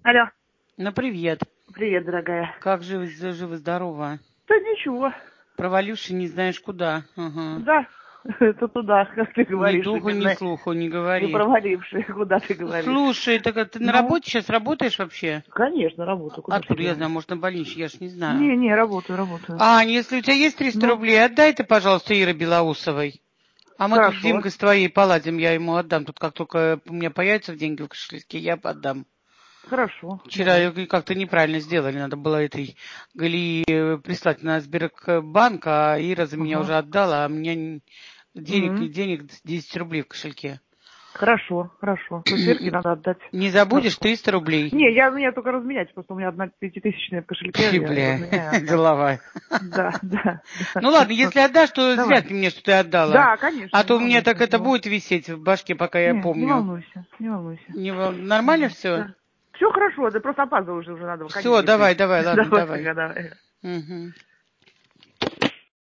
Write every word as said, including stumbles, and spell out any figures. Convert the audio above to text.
Алло. Ну, привет. Привет, дорогая. Как живы, живо-здорово? Да ничего. Проваливший не знаешь куда. Ага. Да, это туда, как ты говоришь. Ни духу, ни именно. слуху, не Не говори. проваливший, куда ты говоришь. Слушай, так а ты на Ну? работе сейчас работаешь вообще? Конечно, работаю. Куда Откуда я я знаю? Может, на больничке? Я ж не знаю. Не, не, работаю, работаю. Ань, если у тебя есть триста Ну? рублей, отдай ты, пожалуйста, Ире Белоусовой. А мы тут с Хорошо. Димкой с твоей поладим, я ему отдам. Тут как только у меня появятся деньги в кошельке, я отдам. Хорошо. Вчера Давай. как-то неправильно сделали. Надо было этой Галии прислать на Сбербанк, а Ира за меня Ага. уже отдала, а у меня денег, М. денег десять рублей в кошельке. Хорошо, хорошо. То есть Ирке надо отдать. Не забудешь Хорошо. триста рублей. Не, я мне только разменять, просто у меня одна пятитысячная в кошельке, Фи, я бля, разменяю, отдам. голова. Да, да, да. Ну ладно, если отдашь, то зря Давай. ты мне, что ты отдала. Да, конечно, А не то у меня так волнуйся. это будет висеть в башке, пока я Не, не помню. волнуйся, не волнуйся. Не вол- Нормально Ага, все? да. Все хорошо, ты просто опаздываешь уже, надо в Все, академию быть. давай, давай, ладно, Давай, давай. пока, давай. Угу.